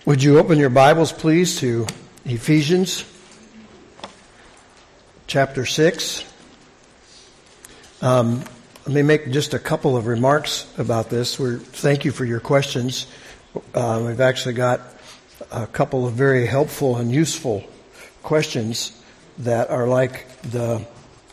Would you open your Bibles, please, to Ephesians chapter 6? Let me make just a couple of remarks about this. Thank you for your questions. We've actually got a couple of very helpful and useful questions that are like the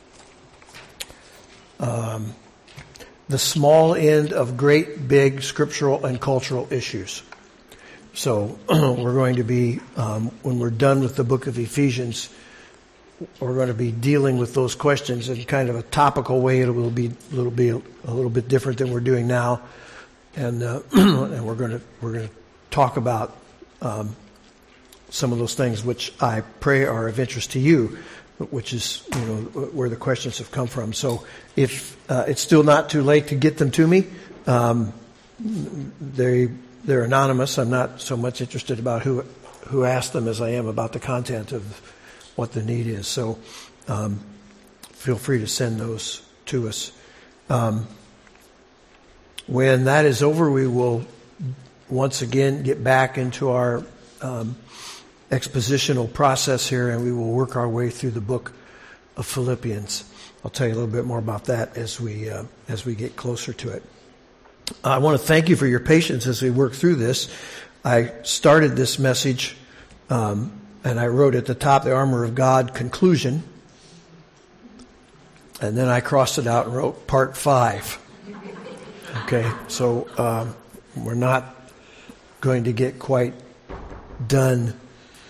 small end of great, big scriptural and cultural issues. So we're going to be, when we're done with the book of Ephesians, we're going to be dealing with those questions in kind of a topical way. It will be a little bit different than we're doing now, and and we're going to talk about some of those things which I pray are of interest to you, which is where the questions have come from. So if it's still not too late to get them to me, they're anonymous. I'm not so much interested about who asked them as I am about the content of what the need is. So feel free to send those to us. When that is over, we will once again get back into our expositional process here, and we will work our way through the book of Philippians. I'll tell you a little bit more about that as we get closer to it. I want to thank you for your patience as we work through this. I started this message, and I wrote at the top, the Armor of God conclusion. And then I crossed it out and wrote part 5. Okay, so we're not going to get quite done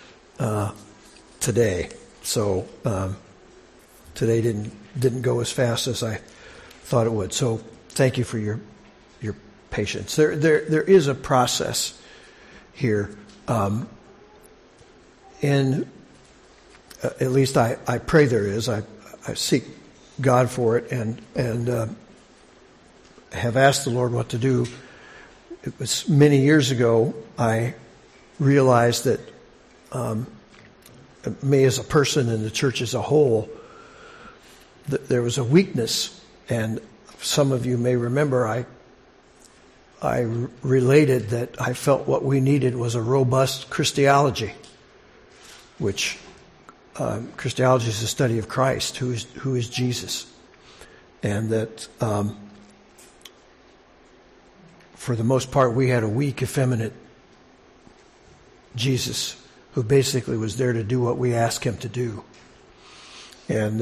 today. So today didn't go as fast as I thought it would. So thank you for your patience. There is a process here, and at least I pray there is. I seek God for it, and have asked the Lord what to do. It was many years ago I realized that me as a person and the church as a whole, that there was a weakness, and some of you may remember I related that I felt what we needed was a robust Christology, which Christology is the study of Christ, who is Jesus, and that for the most part we had a weak, effeminate Jesus who basically was there to do what we asked him to do, and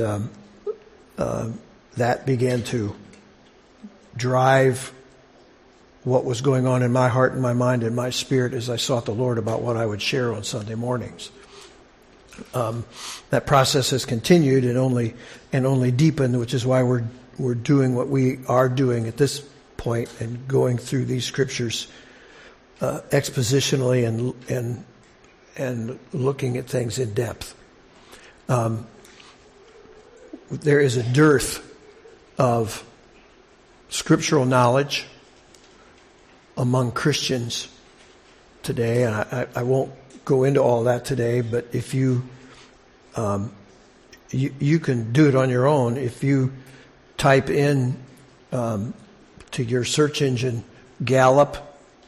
that began to drive what was going on in my heart and my mind and my spirit as I sought the Lord about what I would share on Sunday mornings. That process has continued and only deepened, which is why we're doing what we are doing at this point and going through these scriptures expositionally and looking at things in depth. There is a dearth of scriptural knowledge among Christians today, and I won't go into all that today, but if you can do it on your own. If you type in to your search engine Gallup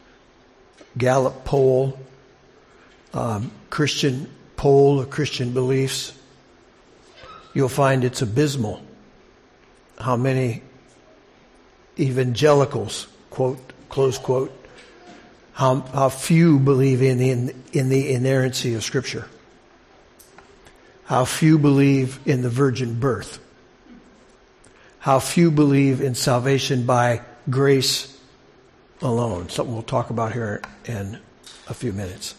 poll, Christian poll of Christian beliefs, you'll find it's abysmal how many evangelicals, quote, close quote, how few believe in the inerrancy of Scripture. How few believe in the virgin birth. How few believe in salvation by grace alone. Something we'll talk about here in a few minutes.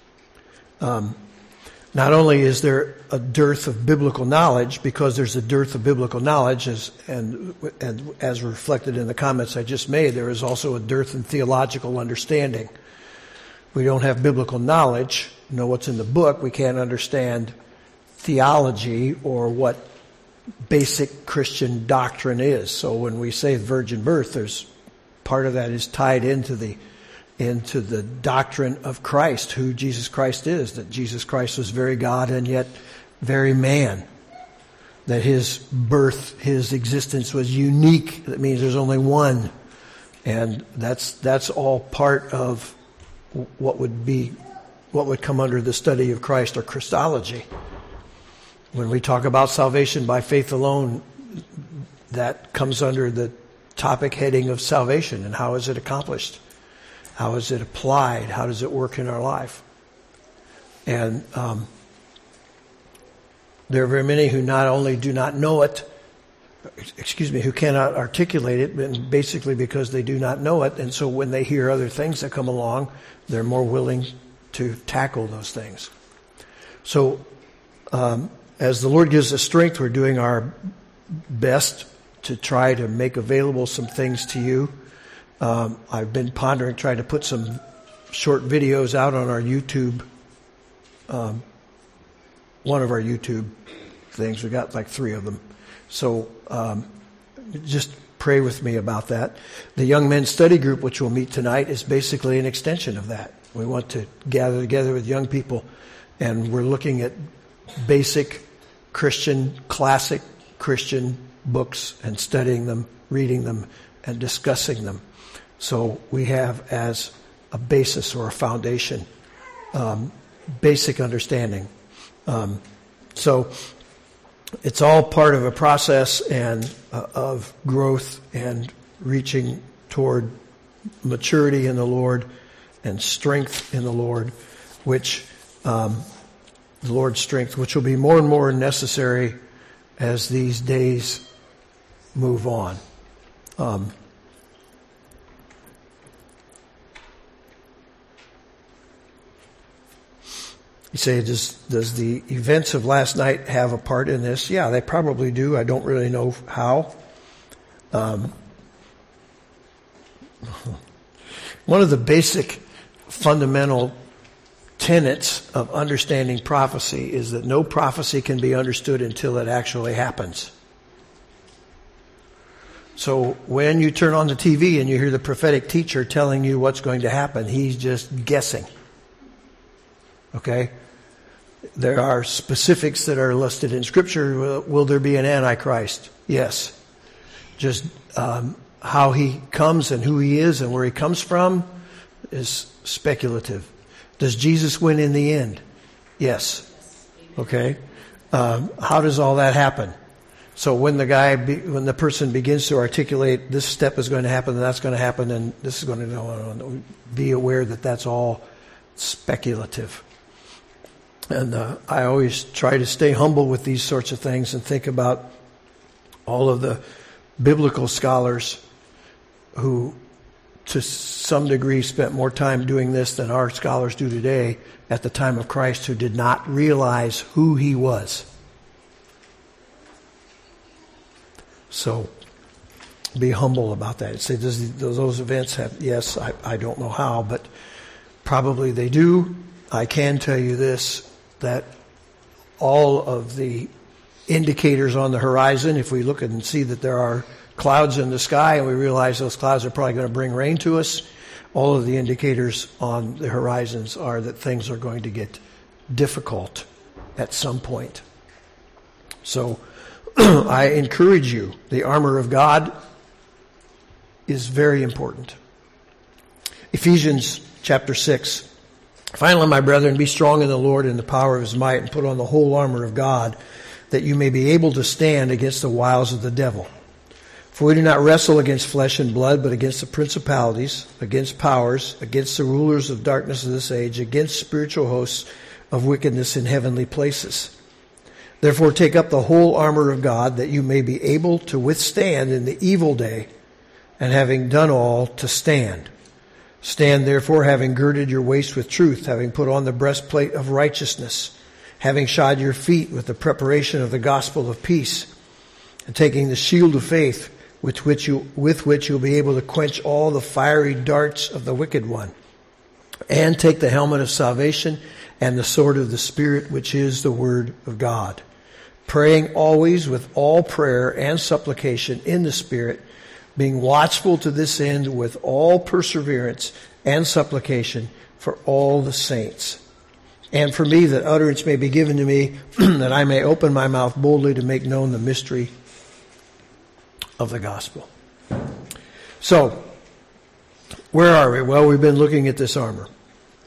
Not only is there a dearth of biblical knowledge, because there's a dearth of biblical knowledge, and as reflected in the comments I just made, there is also a dearth in theological understanding. We don't have biblical knowledge, know what's in the book, we can't understand theology or what basic Christian doctrine is. So when we say virgin birth, there's part of that is tied into the doctrine of Christ, who Jesus Christ is, that Jesus Christ was very God and yet very man, that his birth, his existence was unique. That means there's only one, and that's all part of what would be what would come under the study of Christ or Christology. When we talk about salvation by faith alone, that comes under the topic heading of salvation and how is it accomplished? How is it applied? How does it work in our life? And there are very many who not only do not know it, who cannot articulate it, but basically because they do not know it. And so when they hear other things that come along, they're more willing to tackle those things. So as the Lord gives us strength, we're doing our best to try to make available some things to you. I've been pondering trying to put some short videos out on our YouTube, one of our YouTube things. We got like 3 of them. So just pray with me about that. The Young Men's Study Group, which we'll meet tonight, is basically an extension of that. We want to gather together with young people, and we're looking at basic Christian, classic Christian books and studying them, reading them, and discussing them. So we have as a basis or a foundation, basic understanding. So it's all part of a process and of growth and reaching toward maturity in the Lord and strength in the Lord, which the Lord's strength, which will be more and more necessary as these days move on. You say, does the events of last night have a part in this? Yeah, they probably do. I don't really know how. One of the basic fundamental tenets of understanding prophecy is that no prophecy can be understood until it actually happens. So when you turn on the TV and you hear the prophetic teacher telling you what's going to happen, he's just guessing. Okay? There are specifics that are listed in Scripture. Will there be an Antichrist? Yes. Just how he comes and who he is and where he comes from is speculative. Does Jesus win in the end? Yes. Okay. How does all that happen? So when the person begins to articulate this step is going to happen, and that's going to happen, and this is going to go on, be aware that that's all speculative. And I always try to stay humble with these sorts of things and think about all of the biblical scholars who, to some degree, spent more time doing this than our scholars do today at the time of Christ, who did not realize who he was. So be humble about that. Say, does those events have? Yes, I don't know how, but probably they do. I can tell you this, that all of the indicators on the horizon, if we look and see that there are clouds in the sky and we realize those clouds are probably going to bring rain to us, all of the indicators on the horizons are that things are going to get difficult at some point. So I encourage you, the armor of God is very important. Ephesians chapter 6. Finally, my brethren, be strong in the Lord and the power of his might, and put on the whole armor of God, that you may be able to stand against the wiles of the devil. For we do not wrestle against flesh and blood, but against the principalities, against powers, against the rulers of darkness of this age, against spiritual hosts of wickedness in heavenly places. Therefore take up the whole armor of God, that you may be able to withstand in the evil day, and having done all, to stand. Stand therefore, having girded your waist with truth, having put on the breastplate of righteousness, having shod your feet with the preparation of the gospel of peace, and taking the shield of faith, with which you'll be able to quench all the fiery darts of the wicked one, and take the helmet of salvation and the sword of the Spirit, which is the word of God, praying always with all prayer and supplication in the Spirit, being watchful to this end with all perseverance and supplication for all the saints. And for me, that utterance may be given to me, that I may open my mouth boldly to make known the mystery of the gospel. So, where are we? Well, we've been looking at this armor.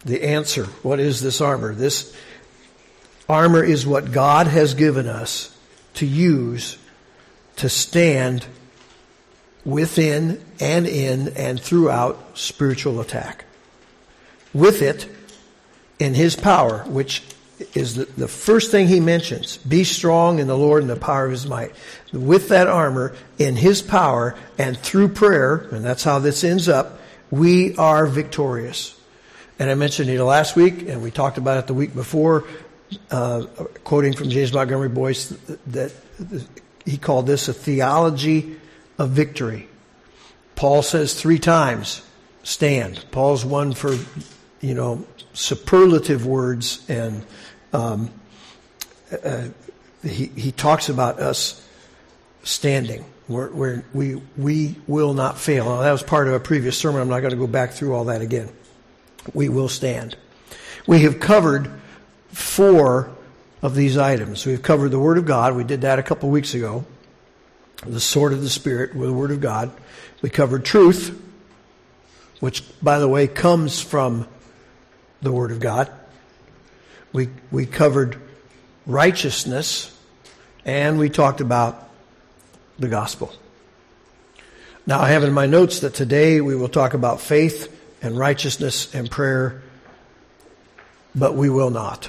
The answer. What is this armor? This armor is what God has given us to use to stand within and in and throughout spiritual attack. With it, in His power, which is the first thing He mentions. Be strong in the Lord and the power of His might. With that armor, in His power, and through prayer, and that's how this ends up, we are victorious. And I mentioned it last week, and we talked about it the week before, quoting from James Montgomery Boyce, that he called this a theology of victory. Paul says 3 times, stand. Paul's one for, superlative words, and he talks about us standing. We will not fail. Now, that was part of a previous sermon. I'm not going to go back through all that again. We will stand. We have covered 4 of these items. We've covered the Word of God. We did that a couple weeks ago. The sword of the Spirit with the Word of God. We covered truth, which, by the way, comes from the Word of God. We covered righteousness, and we talked about the gospel. Now, I have in my notes that today we will talk about faith and righteousness and prayer, but we will not.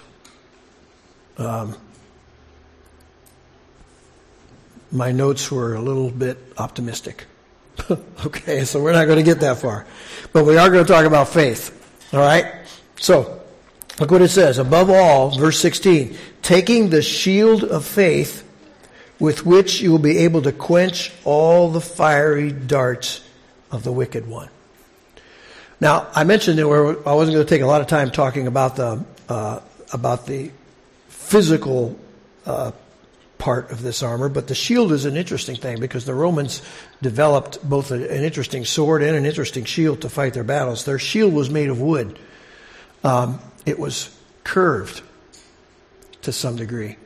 My notes were a little bit optimistic. Okay, so we're not going to get that far. But we are going to talk about faith. All right? So, look what it says. Above all, verse 16, taking the shield of faith with which you will be able to quench all the fiery darts of the wicked one. Now, I mentioned that I wasn't going to take a lot of time talking about the physical part of this armor, but the shield is an interesting thing because the Romans developed both an interesting sword and an interesting shield to fight their battles. Their shield was made of wood. It was curved to some degree.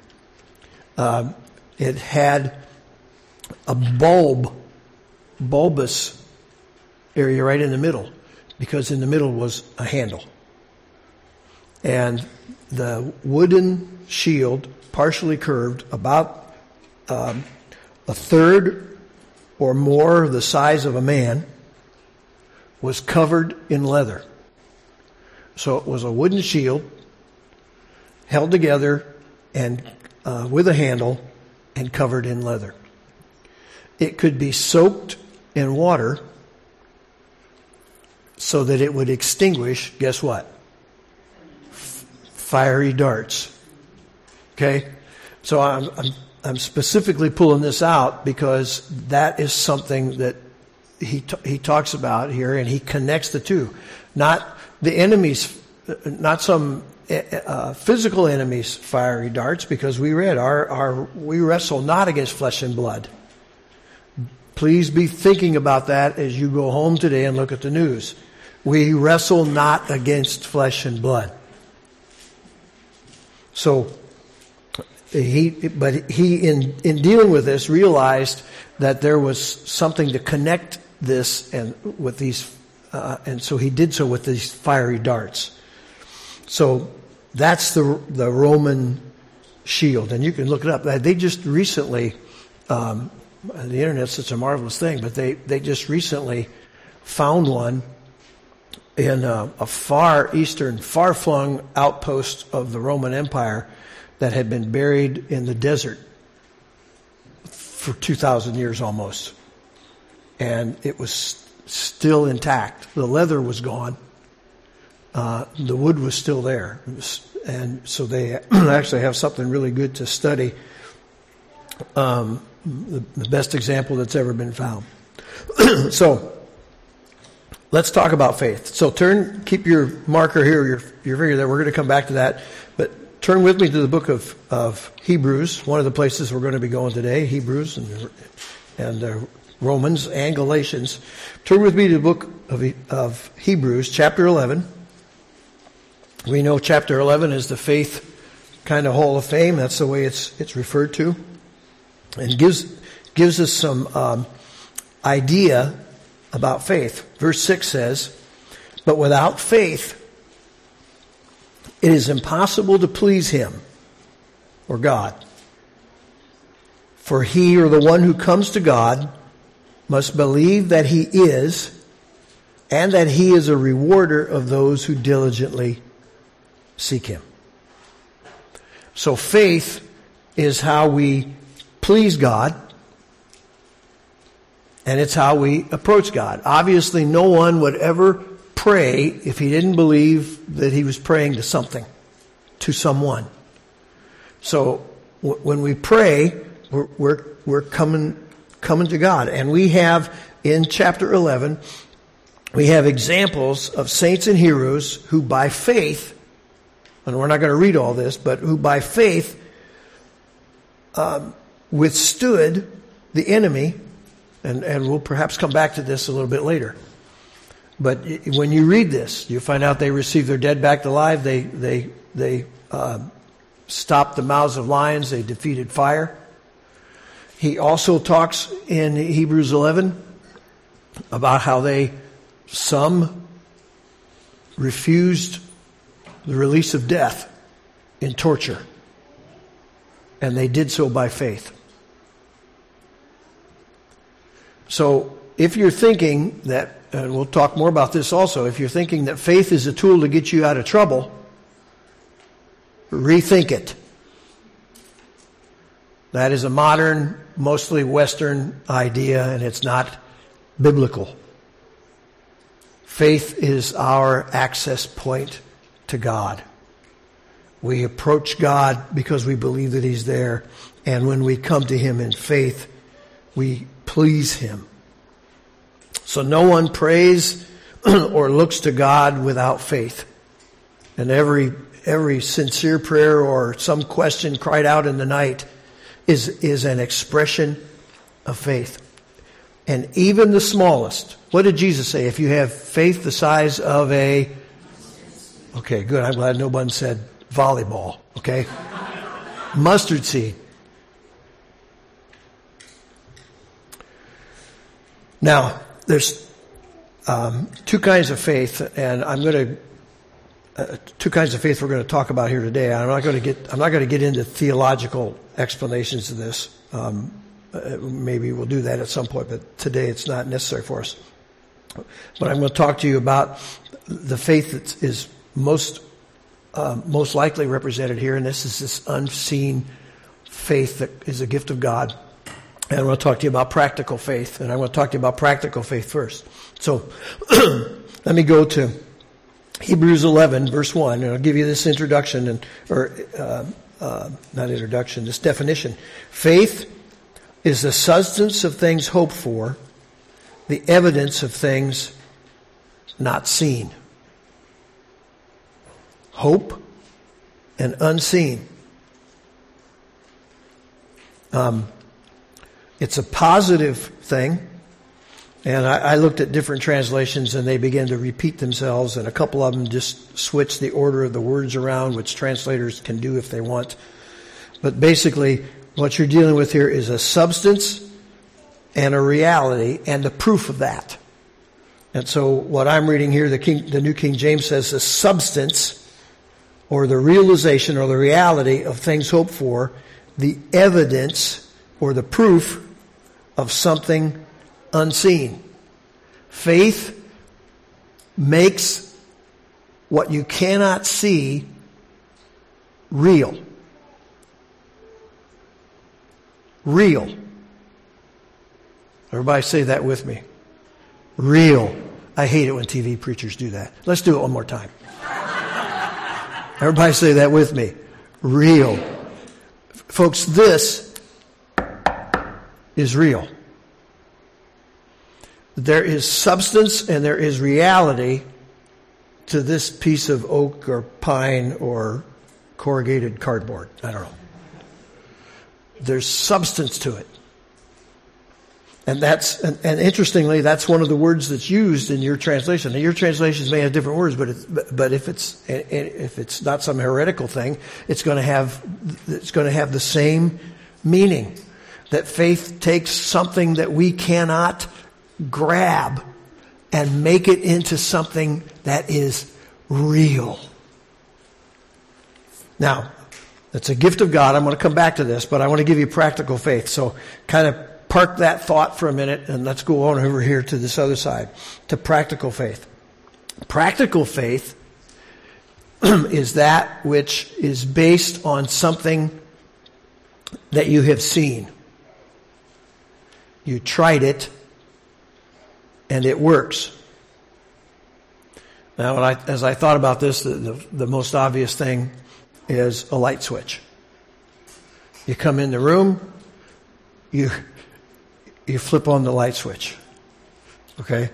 It had a bulbous area right in the middle, because in the middle was a handle. And the wooden shield, partially curved, about a third or more the size of a man, was covered in leather. So it was a wooden shield held together and with a handle and covered in leather. It could be soaked in water so that it would extinguish, guess what? Fiery darts. Okay? So I'm specifically pulling this out because that is something that he talks about here, and he connects the two. Not the enemy's, not some physical enemy's fiery darts, because we read we wrestle not against flesh and blood. Please be thinking about that as you go home today and look at the news. We wrestle not against flesh and blood. So he in dealing with this realized that there was something to connect this and with these, and so he did so with these fiery darts. So that's the Roman shield, and you can look it up. They just recently, the internet's such a marvelous thing, but they just recently found one in a far eastern, far-flung outpost of the Roman Empire that had been buried in the desert for 2,000 years almost. And it was still intact. The leather was gone. The wood was still there. And so they actually have something really good to study. The best example that's ever been found. So, let's talk about faith. So keep your marker here, your finger there. We're going to come back to that. But turn with me to the book of Hebrews, one of the places we're going to be going today, Hebrews and Romans and Galatians. Turn with me to the book of Hebrews, chapter 11. We know chapter 11 is the faith kind of hall of fame. That's the way it's referred to. And gives us some idea about faith. Verse 6 says, but without faith, It is impossible to please him, or God. For he, or the one who comes to God, must believe that he is, and that he is a rewarder of those who diligently seek him. So faith is how we please God, and it's how we approach God. Obviously, no one would ever pray if he didn't believe that he was praying to something, to someone. So when we pray, we're coming to God. And we have, in chapter 11, we have examples of saints and heroes who by faith, and we're not going to read all this, but who by faith withstood the enemy, and we'll perhaps come back to this a little bit later. But when you read this, you find out they received their dead back to life. They stopped the mouths of lions. They defeated fire. He also talks in Hebrews 11 about how some refused the release of death in torture. And they did so by faith. So if you're thinking that, and we'll talk more about this also, if you're thinking that faith is a tool to get you out of trouble, rethink it. That is a modern, mostly Western idea, and it's not biblical. Faith is our access point to God. We approach God because we believe that he's there, and when we come to him in faith, we please him. So no one prays or looks to God without faith. And every sincere prayer or some question cried out in the night is an expression of faith. And even the smallest, what did Jesus say? If you have faith the size of a... Okay, good. I'm glad no one said volleyball. Okay? Mustard seed. Now, there's two kinds of faith, and two kinds of faith we're going to talk about here today. I'm not going to get into theological explanations of this. Maybe we'll do that at some point, but today it's not necessary for us. But I'm going to talk to you about the faith that is most likely represented here, and this is this unseen faith that is a gift of God. And I'm going to talk to you about practical faith, and I'm going to talk to you about practical faith first. So let me go to Hebrews 11, verse 1, and I'll give you this introduction, this definition. Faith is the substance of things hoped for, the evidence of things not seen. Hope and unseen. It's a positive thing, and I looked at different translations and they began to repeat themselves, and a couple of them just switch the order of the words around, which translators can do if they want. But basically, what you're dealing with here is a substance and a reality and the proof of that. And so what I'm reading here, the New King James says the substance or the realization or the reality of things hoped for, the evidence or the proof of something unseen. Faith makes what you cannot see real. Real. Everybody say that with me. Real. I hate it when TV preachers do that. Let's do it one more time. Everybody say that with me. Real. Folks, this is real. There is substance and there is reality to this piece of oak or pine or corrugated cardboard. I don't know. There's substance to it. And and interestingly, that's one of the words that's used in your translation. Now, your translations may have different words, but if it's not some heretical thing, it's going to have the same meaning. That faith takes something that we cannot grab and make it into something that is real. Now, it's a gift of God. I'm going to come back to this, but I want to give you practical faith. So kind of park that thought for a minute and let's go on over here to this other side, to practical faith. Practical faith is that which is based on something that you have seen. You tried it, and it works. Now, as I thought about this, the most obvious thing is a light switch. You come in the room, you flip on the light switch. Okay?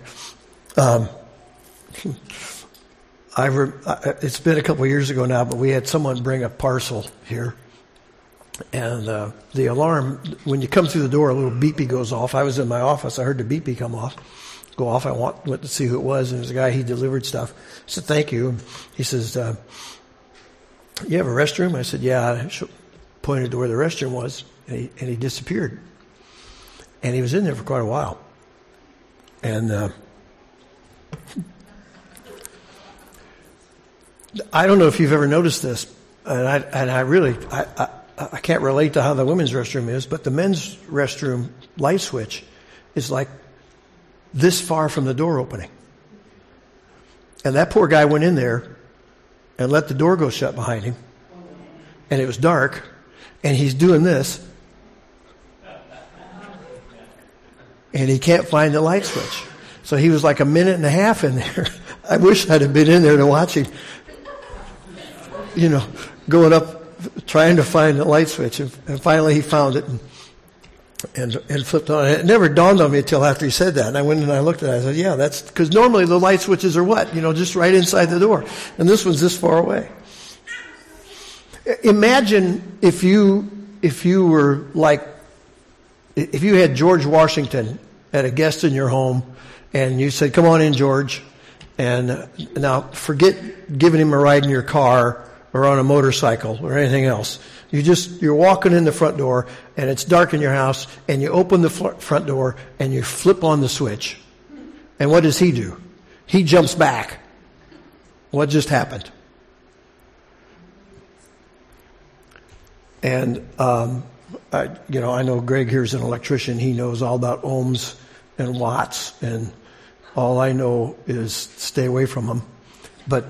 It's been a couple of years ago now, but we had someone bring a parcel here. And the alarm, when you come through the door, a little beepy goes off. I was in my office. I heard the beepy go off. I went to see who it was, and it was a guy, he delivered stuff. I said, thank you. And he says, you have a restroom? I said, yeah. I pointed to where the restroom was, and he disappeared. And he was in there for quite a while. And I don't know if you've ever noticed this, and I can't relate to how the women's restroom is, but the men's restroom light switch is like this far from the door opening. And that poor guy went in there and let the door go shut behind him. And it was dark, and he's doing this. And he can't find the light switch. So he was like a minute and a half in there. I wish I'd have been in there to watch him, going up, trying to find the light switch, and finally he found it and flipped on it. It never dawned on me until after he said that. And I went and I looked at it. I said, yeah, that's because normally the light switches are what? Just right inside the door. And this one's this far away. Imagine if you were like, if you had George Washington at a guest in your home and you said, come on in, George. And now forget giving him a ride in your car or on a motorcycle or anything else. You're walking in the front door and it's dark in your house and you open the front door and you flip on the switch. And what does he do? He jumps back. What just happened? And, I know Greg here is an electrician. He knows all about ohms and watts, and all I know is stay away from them. But,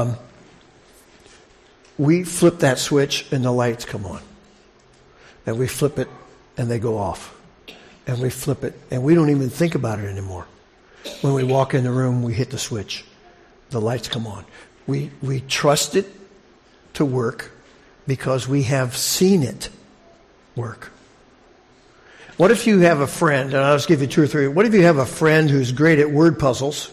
we flip that switch and the lights come on. And we flip it and they go off. And we flip it and we don't even think about it anymore. When we walk in the room, we hit the switch. The lights come on. We trust it to work because we have seen it work. What if you have a friend, and I'll just give you 2 or 3. What if you have a friend who's great at word puzzles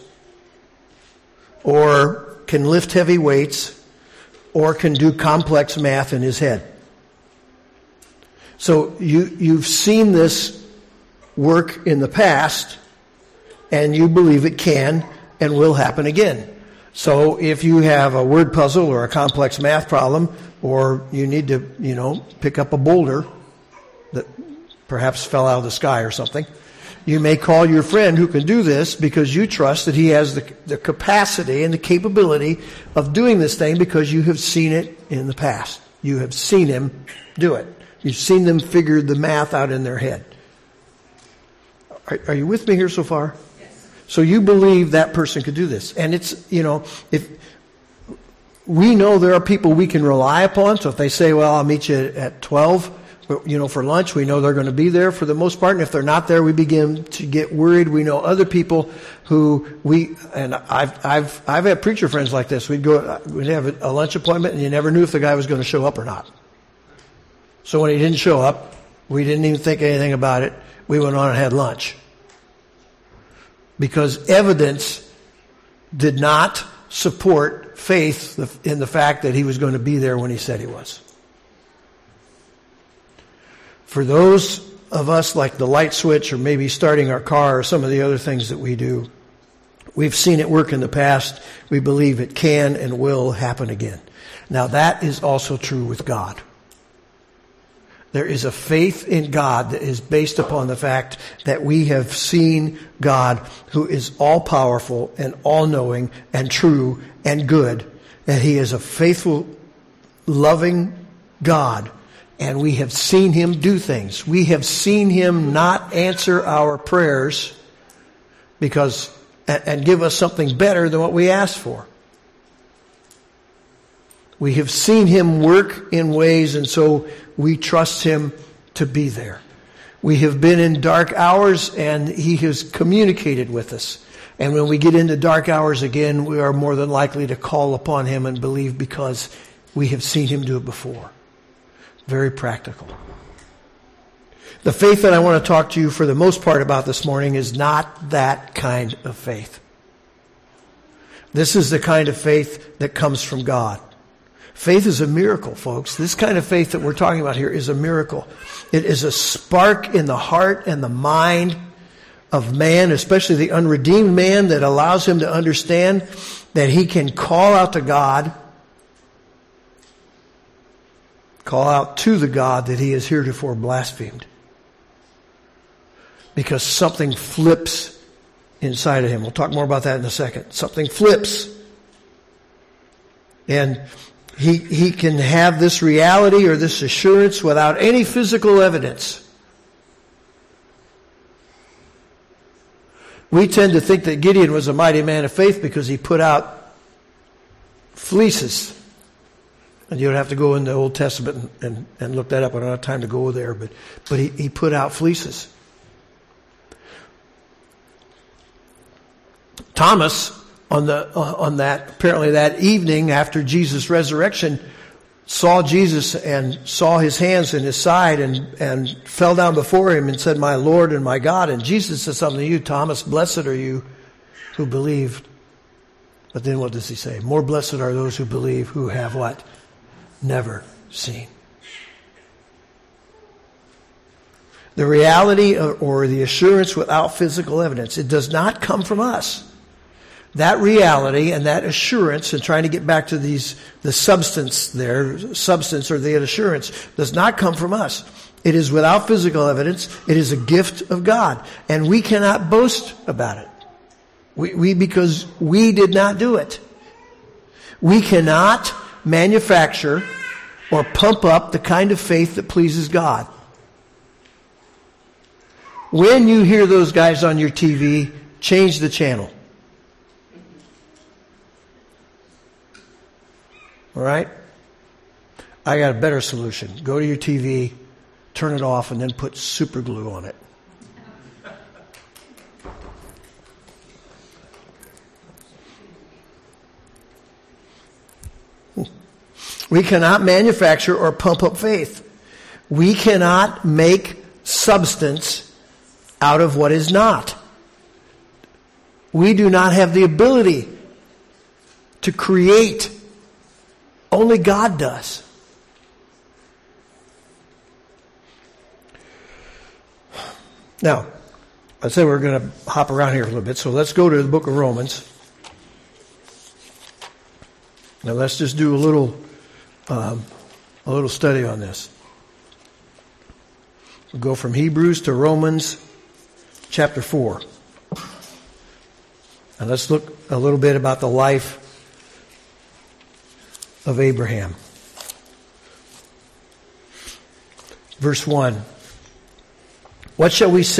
or can lift heavy weights or can do complex math in his head? So you've seen this work in the past, and you believe it can and will happen again. So if you have a word puzzle or a complex math problem, or you need to, pick up a boulder that perhaps fell out of the sky or something, you may call your friend who can do this because you trust that he has the capacity and the capability of doing this thing because you have seen it in the past. You have seen him do it. You've seen them figure the math out in their head. Are you with me here so far? Yes. So you believe that person could do this. And it's, if we know there are people we can rely upon, so if they say, well, I'll meet you at 12, for lunch, we know they're going to be there for the most part. And if they're not there, we begin to get worried. We know other people who I've had preacher friends like this. We'd have a lunch appointment and you never knew if the guy was going to show up or not. So when he didn't show up, we didn't even think anything about it. We went on and had lunch. Because evidence did not support faith in the fact that he was going to be there when he said he was. For those of us like the light switch or maybe starting our car or some of the other things that we do, we've seen it work in the past. We believe it can and will happen again. Now that is also true with God. There is a faith in God that is based upon the fact that we have seen God, who is all-powerful and all-knowing and true and good, and he is a faithful loving God, and we have seen him do things. We have seen him not answer our prayers and give us something better than what we asked for. We have seen him work in ways, and so we trust him to be there. We have been in dark hours, and he has communicated with us. And when we get into dark hours again, we are more than likely to call upon him and believe because we have seen him do it before. Very practical. The faith that I want to talk to you for the most part about this morning is not that kind of faith. This is the kind of faith that comes from God. Faith is a miracle, folks. This kind of faith that we're talking about here is a miracle. It is a spark in the heart and the mind of man, especially the unredeemed man, that allows him to understand that he can call out to God, call out to the God that he has heretofore blasphemed. Because something flips inside of him. We'll talk more about that in a second. Something flips. And he can have this reality or this assurance without any physical evidence. We tend to think that Gideon was a mighty man of faith because he put out fleeces. And you don't have to go in the Old Testament and look that up. I don't have time to go there, but he put out fleeces. Thomas, apparently that evening after Jesus' resurrection, saw Jesus and saw his hands in his side and fell down before him and said, "My Lord and my God." And Jesus said something to you, Thomas, "Blessed are you who believed." But then what does he say? "More blessed are those who believe, who have" what? "Never seen." The reality or the assurance without physical evidence, it does not come from us. That reality and that assurance, and trying to get back to the substance or the assurance, does not come from us. It is without physical evidence. It is a gift of God. And we cannot boast about it. Because we did not do it. We cannot manufacture or pump up the kind of faith that pleases God. When you hear those guys on your TV, change the channel. All right? I got a better solution. Go to your TV, turn it off, and then put super glue on it. We cannot manufacture or pump up faith. We cannot make substance out of what is not. We do not have the ability to create. Only God does. Now, I said we're going to hop around here a little bit, so let's go to the book of Romans. Now let's just do a little study on this. We'll go from Hebrews to Romans chapter 4. And let's look a little bit about the life of Abraham. Verse 1. What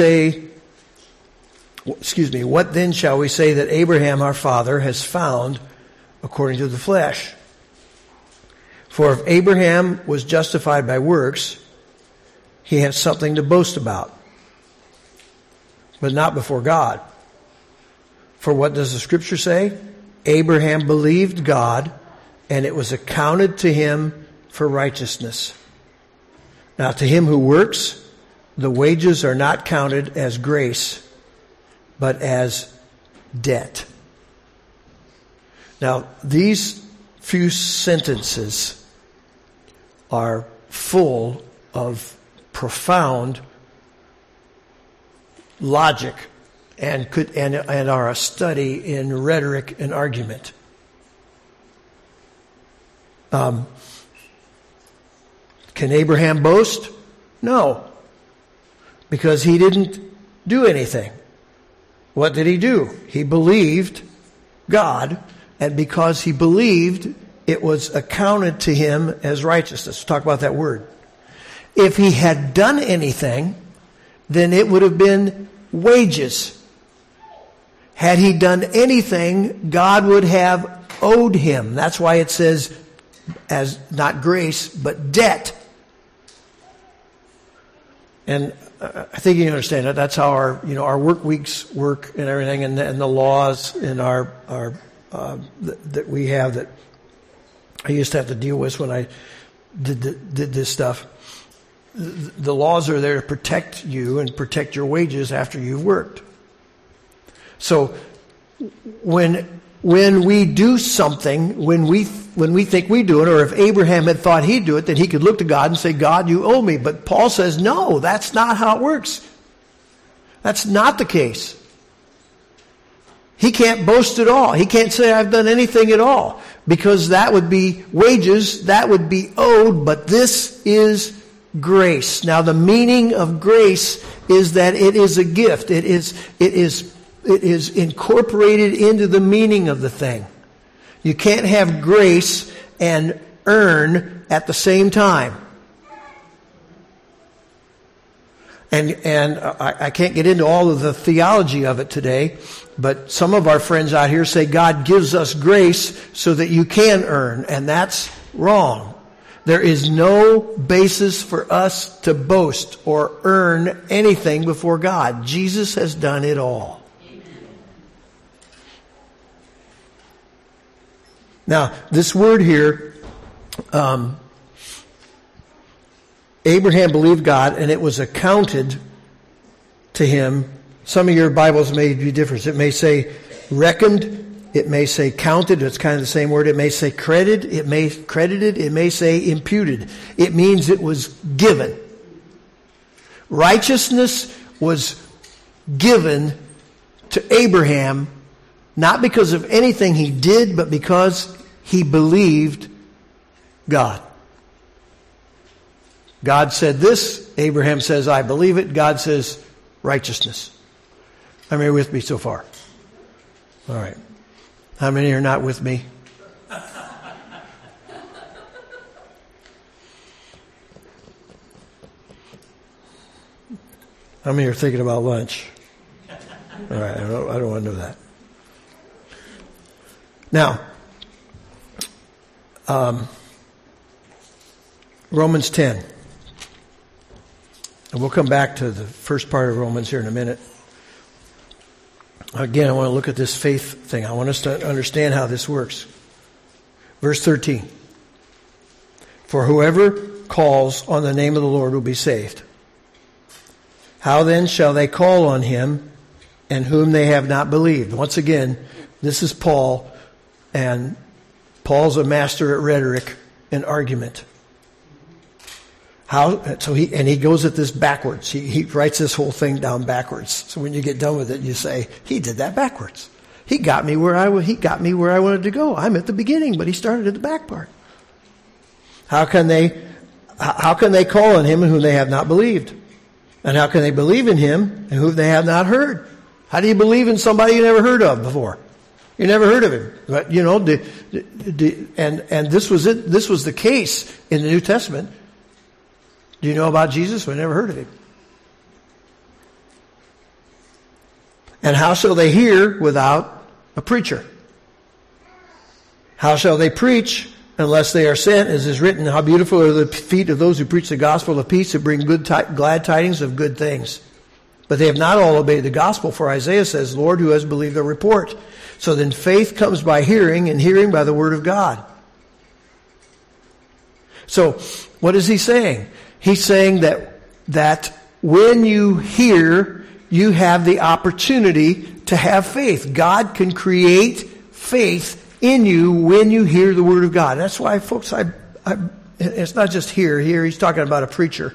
then shall we say that Abraham our father has found according to the flesh? For if Abraham was justified by works, he had something to boast about, but not before God. For what does the Scripture say? Abraham believed God, and it was accounted to him for righteousness. Now to him who works, the wages are not counted as grace, but as debt. Now these few sentences are full of profound logic and are a study in rhetoric and argument. Can Abraham boast? No, because he didn't do anything. What did he do? He believed God, and because he believed, it was accounted to him as righteousness. We'll talk about that word. If he had done anything, then it would have been wages. Had he done anything, God would have owed him. That's why it says, as not grace, but debt. And I think you understand that. That's how our work weeks work and everything, and the laws in our that we have that I used to have to deal with when I did this stuff. The laws are there to protect you and protect your wages after you've worked. So when we do something, when we think we do it, or if Abraham had thought he'd do it, then he could look to God and say, God, you owe me. But Paul says, no, that's not how it works. That's not the case. He can't boast at all. He can't say, I've done anything at all, because that would be wages, that would be owed, but this is grace. Now, the meaning of grace is that it is a gift. It is incorporated into the meaning of the thing. You can't have grace and earn at the same time. And I can't get into all of the theology of it today, but some of our friends out here say God gives us grace so that you can earn, and that's wrong. There is no basis for us to boast or earn anything before God. Jesus has done it all. Now, this word here, Abraham believed God, and it was accounted to him. Some of your Bibles may be different. It may say reckoned. It may say counted. It's kind of the same word. It may say credited. It may credited. It may say imputed. It means it was given. Righteousness was given to Abraham, not because of anything he did, but because he believed God. God said this. Abraham says, I believe it. God says, righteousness. How many are with me so far? All right. How many are not with me? How many are thinking about lunch? All right. I don't want to know that. Now, Romans 10. And we'll come back to the first part of Romans here in a minute. Again, I want to look at this faith thing. I want us to understand how this works. Verse 13. For whoever calls on the name of the Lord will be saved. How then shall they call on him in whom they have not believed? Once again, this is Paul, and Paul's a master at rhetoric and argument. So he goes at this backwards. He writes this whole thing down backwards. So when you get done with it, you say, he did that backwards. He got me where I wanted to go. I'm at the beginning, but he started at the back part. How can they call on him in whom they have not believed? And how can they believe in him in whom they have not heard? How do you believe in somebody you never heard of before? You never heard of him. But and this was it. This was the case in the New Testament. Do you know about Jesus? We never heard of him. And how shall they hear without a preacher? How shall they preach unless they are sent? As is written, how beautiful are the feet of those who preach the gospel of peace, who bring glad tidings of good things. But they have not all obeyed the gospel, for Isaiah says, Lord, who has believed the report? So then faith comes by hearing, and hearing by the word of God. So, what is he saying? He's saying that when you hear, you have the opportunity to have faith. God can create faith in you when you hear the word of God. That's why, folks, it's not just here. Here he's talking about a preacher.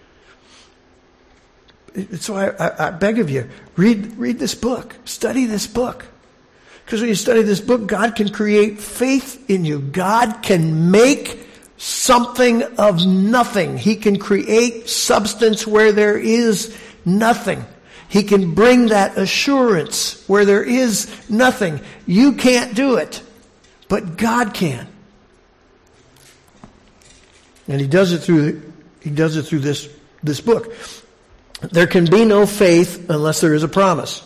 So I beg of you, read this book. Study this book. Because when you study this book, God can create faith in you. God can make something of nothing. He can create substance where there is nothing. He can bring that assurance where there is nothing. You can't do it, but God can. And he does it through this book. There can be no faith unless there is a promise.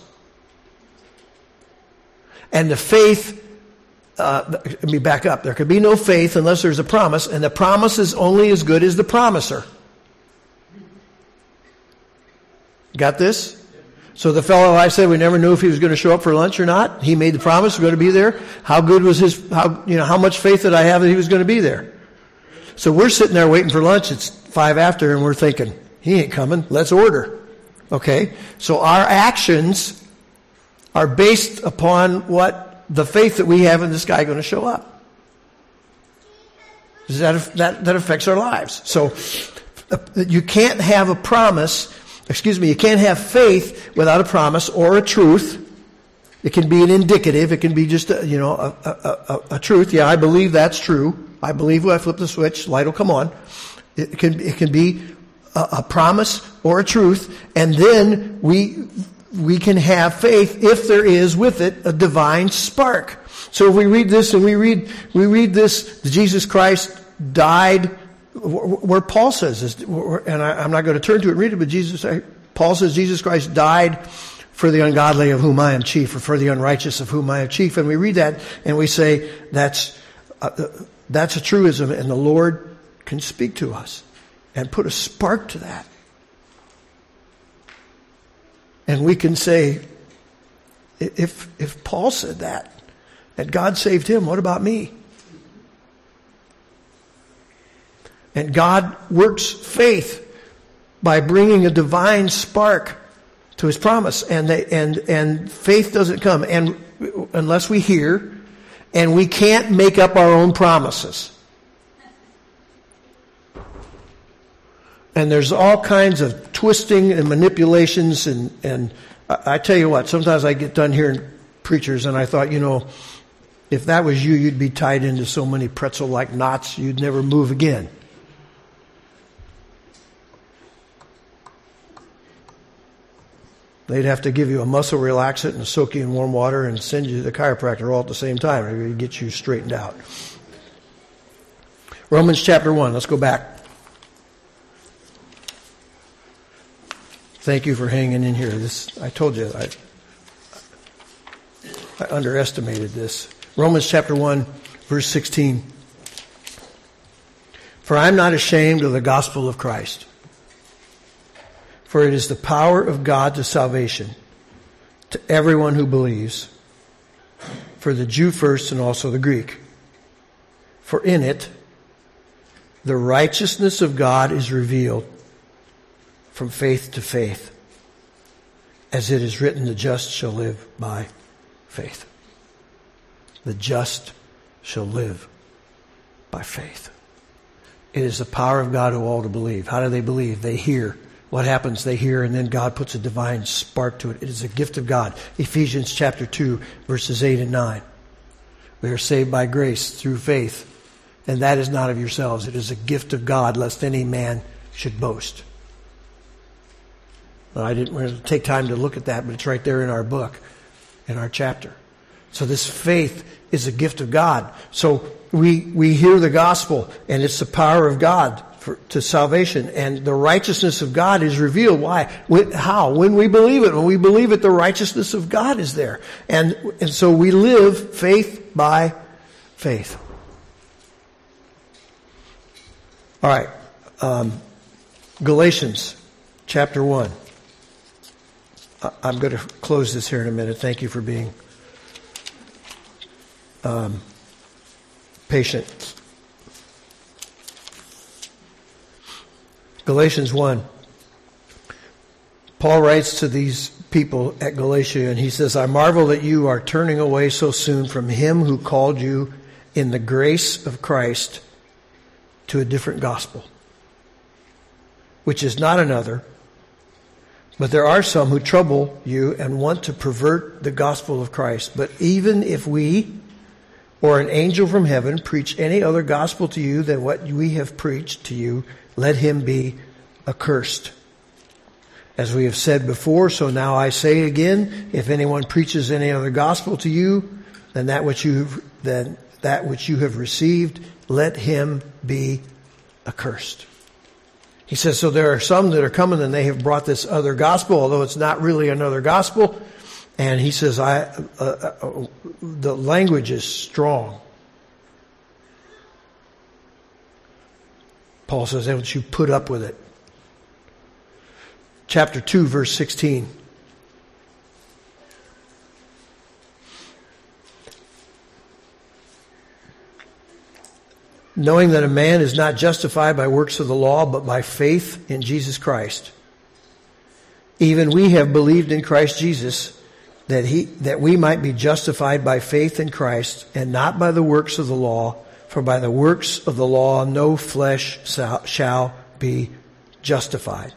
And the faith, let me back up. There can be no faith unless there's a promise, and the promise is only as good as the promiser. Got this? So the fellow I said we never knew if he was going to show up for lunch or not. He made the promise, he was going to be there. How good was how much faith did I have that he was going to be there? So we're sitting there waiting for lunch. It's 5 after, and we're thinking, he ain't coming. Let's order. Okay? So our actions are based upon what the faith that we have in this guy going to show up. That affects our lives. So you can't have a promise, you can't have faith without a promise or a truth. It can be an indicative. It can be just a truth. Yeah, I believe that's true. I believe when I flip the switch, light will come on. It can be a promise or a truth, and then we can have faith if there is with it a divine spark. So if we read this and we read this, Jesus Christ died, where Paul says this, and I'm not going to turn to it and read it, but Paul says Jesus Christ died for the ungodly of whom I am chief, or for the unrighteous of whom I am chief. And we read that and we say that's a truism, and the Lord can speak to us and put a spark to that. And we can say, if Paul said that, and God saved him, what about me? And God works faith by bringing a divine spark to his promise. And faith doesn't come unless we hear, and we can't make up our own promises. And there's all kinds of twisting and manipulations, and I tell you what, sometimes I get done hearing preachers and I thought, if that was you, you'd be tied into so many pretzel-like knots, you'd never move again. They'd have to give you a muscle relaxant and soak you in warm water and send you to the chiropractor all at the same time to get you straightened out. Romans chapter 1, let's go back. Thank you for hanging in here. I told you, I underestimated this. Romans chapter 1, verse 16. For I am not ashamed of the gospel of Christ, for it is the power of God to salvation to everyone who believes, for the Jew first and also the Greek. For in it, the righteousness of God is revealed from faith to faith, as it is written, the just shall live by faith. The just shall live by faith. It is the power of God to all to believe. How do they believe? They hear. What happens? They hear, and then God puts a divine spark to it. It is a gift of God. Ephesians chapter 2, verses 8 and 9. We are saved by grace through faith, and that is not of yourselves. It is a gift of God, lest any man should boast. I didn't take time to look at that, but it's right there in our book, in our chapter. So this faith is a gift of God. So we hear the gospel, and it's the power of God to salvation. And the righteousness of God is revealed. Why? How? When we believe it. When we believe it, the righteousness of God is there. And so we live faith by faith. All right. Galatians chapter 1. I'm going to close this here in a minute. Thank you for being patient. Galatians 1. Paul writes to these people at Galatia, and he says, I marvel that you are turning away so soon from him who called you in the grace of Christ to a different gospel, which is not another. But there are some who trouble you and want to pervert the gospel of Christ. But even if we or an angel from heaven preach any other gospel to you than what we have preached to you, let him be accursed. As we have said before, so now I say again, if anyone preaches any other gospel to you than that which you have received, let him be accursed. He says, so there are some that are coming and they have brought this other gospel, although it's not really another gospel. And he says, the language is strong. Paul says, don't you put up with it. Chapter 2, verse 16. Knowing that a man is not justified by works of the law, but by faith in Jesus Christ. Even we have believed in Christ Jesus, that we might be justified by faith in Christ, and not by the works of the law. For by the works of the law no flesh shall be justified.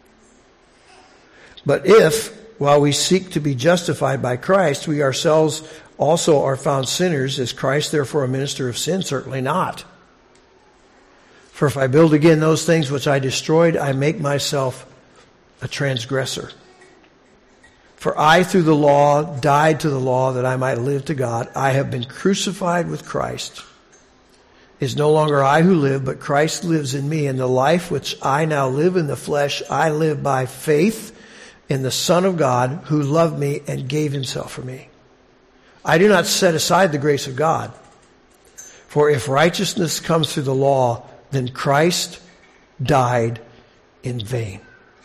But if, while we seek to be justified by Christ, we ourselves also are found sinners, is Christ therefore a minister of sin? Certainly not. For if I build again those things which I destroyed, I make myself a transgressor. For I, through the law, died to the law that I might live to God. I have been crucified with Christ. It is no longer I who live, but Christ lives in me. And the life which I now live in the flesh, I live by faith in the Son of God, who loved me and gave himself for me. I do not set aside the grace of God. For if righteousness comes through the law, then Christ died in vain.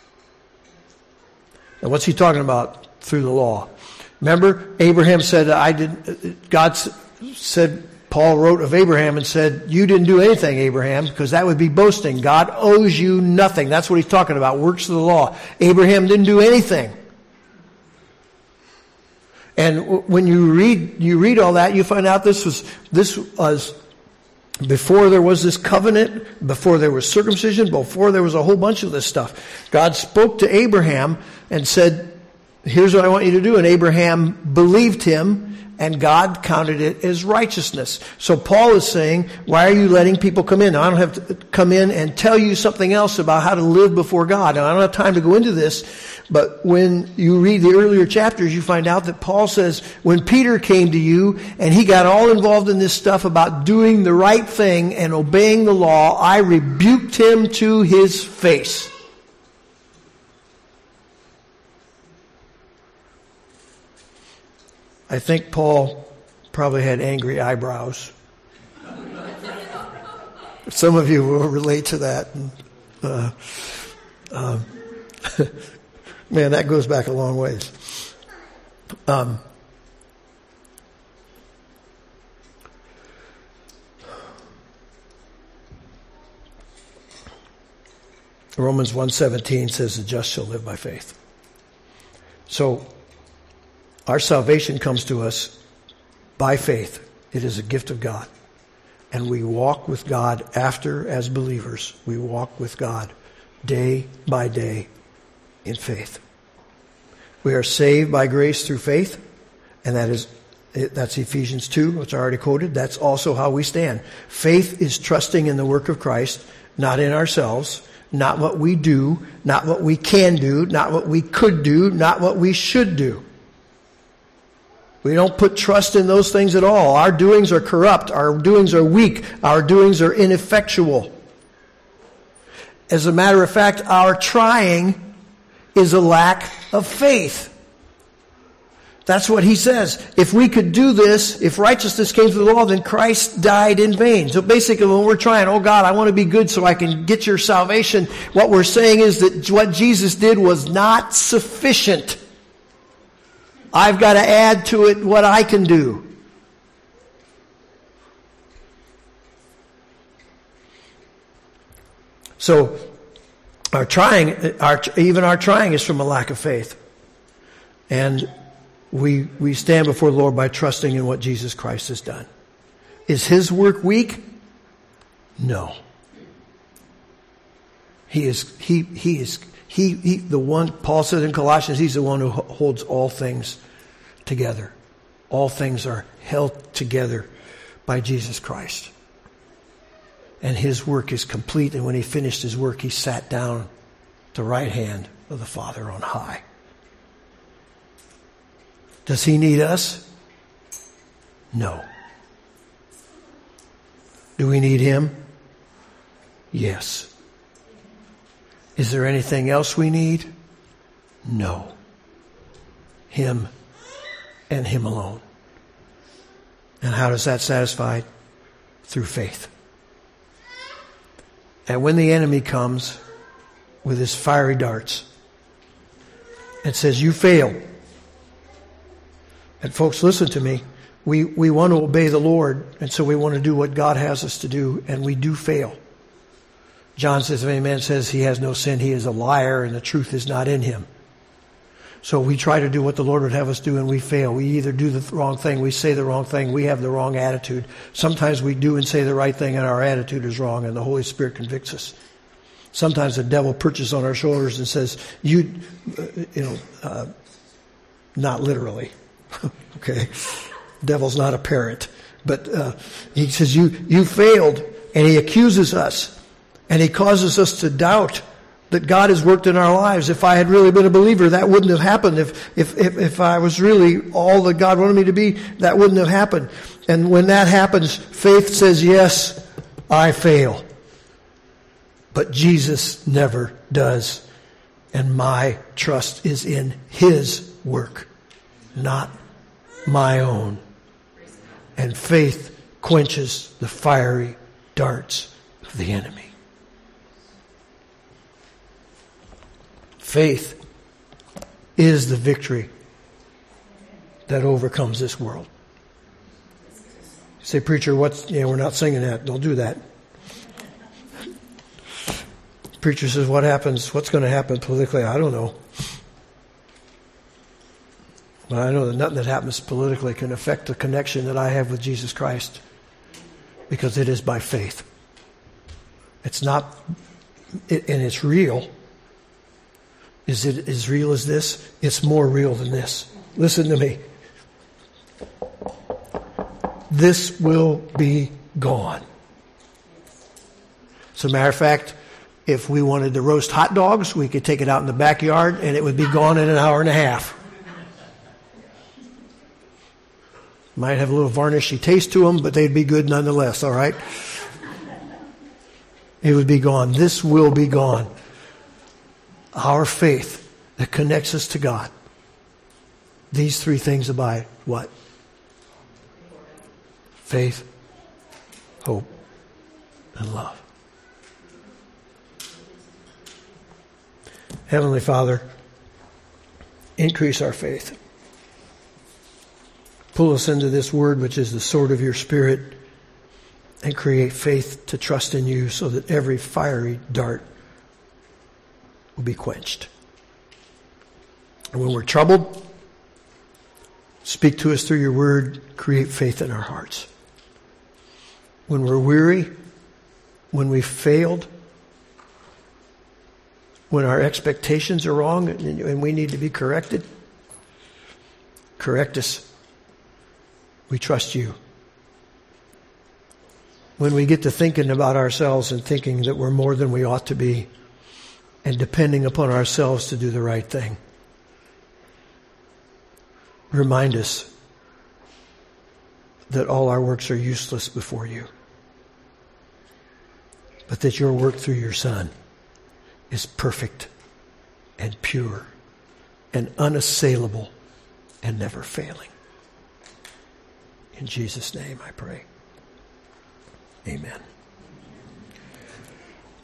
Now what's he talking about through the law? Remember, Abraham said, God said, Paul wrote of Abraham and said, you didn't do anything, Abraham, because that would be boasting. God owes you nothing. That's what he's talking about, works of the law. Abraham didn't do anything. And when you read all that, you find out this was before there was this covenant, before there was circumcision, before there was a whole bunch of this stuff. God spoke to Abraham and said, here's what I want you to do. And Abraham believed him, and God counted it as righteousness. So Paul is saying, why are you letting people come in? Now, I don't have to come in and tell you something else about how to live before God. Now, I don't have time to go into this, but when you read the earlier chapters, you find out that Paul says, when Peter came to you and he got all involved in this stuff about doing the right thing and obeying the law, I rebuked him to his face. I think Paul probably had angry eyebrows. Some of you will relate to that. Man, that goes back a long ways. Romans 1:17 says the just shall live by faith. So, our salvation comes to us by faith. It is a gift of God. And we walk with God as believers. We walk with God day by day in faith. We are saved by grace through faith. And that's Ephesians 2, which I already quoted. That's also how we stand. Faith is trusting in the work of Christ, not in ourselves, not what we do, not what we can do, not what we could do, not what we should do. We don't put trust in those things at all. Our doings are corrupt. Our doings are weak. Our doings are ineffectual. As a matter of fact, our trying is a lack of faith. That's what he says. If we could do this, if righteousness came through the law, then Christ died in vain. So basically when we're trying, oh God, I want to be good so I can get your salvation, what we're saying is that what Jesus did was not sufficient. I've got to add to it what I can do. So our trying is from a lack of faith. And we stand before the Lord by trusting in what Jesus Christ has done. Is his work weak? No. He is the one, Paul says in Colossians, he's the one who holds all things together. All things are held together by Jesus Christ. And his work is complete. And when he finished his work, he sat down at the right hand of the Father on high. Does he need us? No. Do we need him? Yes. Is there anything else we need? No. Him and Him alone. And how does that satisfy? Through faith. And when the enemy comes with his fiery darts and says, you failed. And folks, listen to me. We want to obey the Lord, and so we want to do what God has us to do, and we do fail. John says, if any man says he has no sin, he is a liar, and the truth is not in him. So we try to do what the Lord would have us do, and we fail. We either do the wrong thing, we say the wrong thing, we have the wrong attitude. Sometimes we do and say the right thing, and our attitude is wrong, and the Holy Spirit convicts us. Sometimes the devil perches on our shoulders and says, not literally. Okay. Devil's not a parent. But he says, you failed. And he accuses us. And he causes us to doubt that God has worked in our lives. If I had really been a believer, that wouldn't have happened. If I was really all that God wanted me to be, that wouldn't have happened. And when that happens, faith says, yes, I fail. But Jesus never does. And my trust is in His work, not my own. And faith quenches the fiery darts of the enemy. Faith is the victory that overcomes this world. You say, preacher, we're not singing that. Don't do that. Preacher says, what's going to happen politically? I don't know. But I know that nothing that happens politically can affect the connection that I have with Jesus Christ, because it is by faith. It's not, and it's real. Is it as real as this? It's more real than this. Listen to me. This will be gone. As a matter of fact, if we wanted to roast hot dogs, we could take it out in the backyard and it would be gone in an hour and a half. Might have a little varnishy taste to them, but they'd be good nonetheless, all right? It would be gone. This will be gone. Our faith that connects us to God. These three things abide. What? Faith, hope, and love. Heavenly Father, increase our faith. Pull us into this word, which is the sword of your Spirit, and create faith to trust in you so that every fiery dart will be quenched. And when we're troubled, speak to us through your word, create faith in our hearts. When we're weary, when we've failed, when our expectations are wrong and we need to be corrected, correct us. We trust you. When we get to thinking about ourselves and thinking that we're more than we ought to be and depending upon ourselves to do the right thing, remind us that all our works are useless before you, but that your work through your Son is perfect and pure and unassailable and never failing. In Jesus' name I pray. Amen.